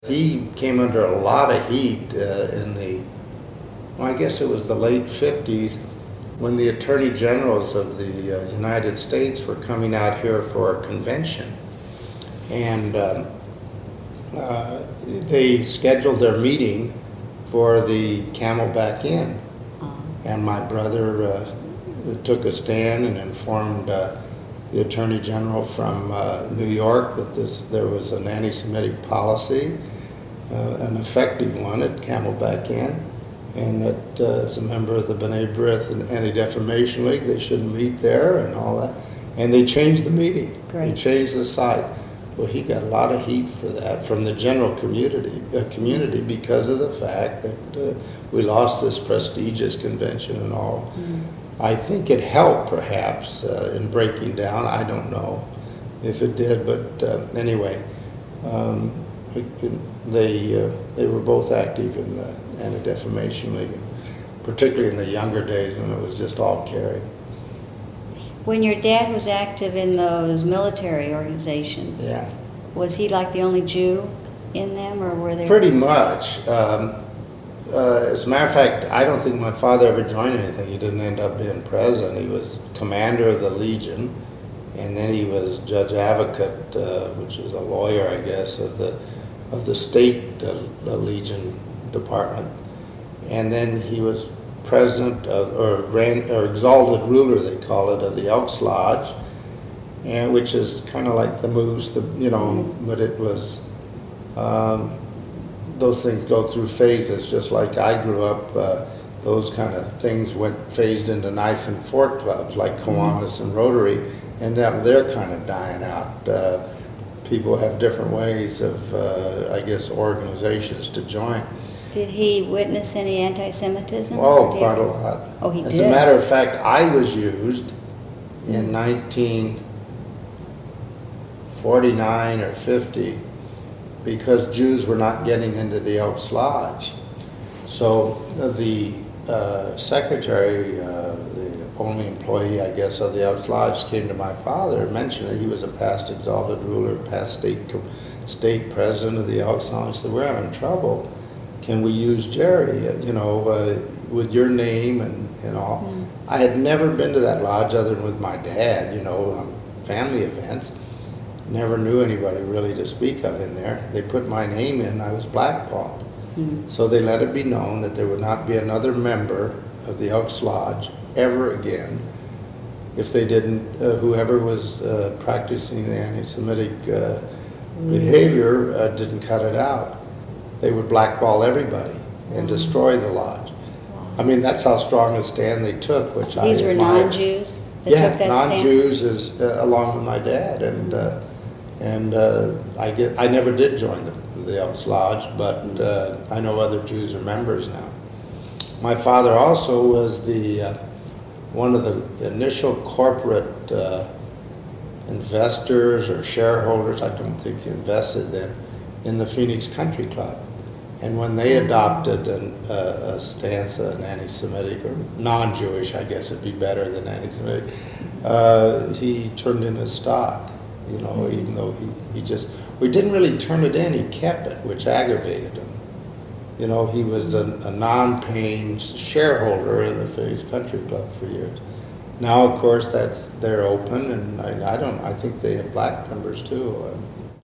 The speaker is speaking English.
He came under a lot of heat I guess it was the late 50s, when the attorney generals of the United States were coming out here for a convention. And they scheduled their meeting for the Camelback Inn. And my brother took a stand and informed the Attorney General from New York that there was an anti-Semitic policy, an effective one at Camelback Inn, and that as a member of the B'nai B'rith and Anti-Defamation League, they shouldn't meet there and all that. And they changed the meeting. Great. They changed the site. Well, he got a lot of heat for that from the general community because of the fact that we lost this prestigious convention and all. Mm-hmm. I think it helped, perhaps, in breaking down. I don't know if it did, but anyway, they were both active in the Anti-Defamation League, particularly in the younger days when it was just all Kerry. When your dad was active in those military organizations, yeah, was he like the only Jew in them, or were there? Pretty much. As a matter of fact, I don't think my father ever joined anything. He didn't end up being president. He was commander of the Legion, and then he was judge advocate, which is a lawyer, I guess, of the state the Legion department, and then he was president or exalted ruler, they call it, of the Elks Lodge, and which is kind of like the Moose, but it was. Those things go through phases, just like I grew up. Those kind of things phased into knife and fork clubs like Kiwanis and Rotary, and they're kind of dying out. People have different ways of, I guess, organizations to join. Did he witness any anti-Semitism? Oh, quite a lot. Oh, he did? As a matter of fact, I was used in 1949 or 50 because Jews were not getting into the Elks Lodge. So the secretary, the only employee, I guess, of the Elks Lodge came to my father and mentioned that he was a past exalted ruler, past state president of the Elks Lodge. He said, we're having trouble. Can we use Jerry, with your name and all? Mm. I had never been to that lodge other than with my dad, on family events. Never knew anybody really to speak of in there. They put my name in, I was blackballed. Mm. So they let it be known that there would not be another member of the Elks Lodge ever again if they didn't, whoever was practicing the anti-Semitic behavior didn't cut it out. They would blackball everybody and destroy the lodge. Wow. I mean, that's how strong a stand they took, which I admire. These were non-Jews that took that non-Jews stand? Along with my dad, and I never did join the Elks Lodge, but I know other Jews are members now. My father also was one of the initial corporate investors or shareholders. I don't think he invested then in the Phoenix Country Club. And when they adopted a stance, an anti-Semitic or non-Jewish, I guess it'd be better than anti-Semitic, he turned in his stock, even though we didn't really turn it in, he kept it, which aggravated him. He was a non-paying shareholder in the Phoenix Country Club for years. Now, of course, they're open, and I think they have black members too.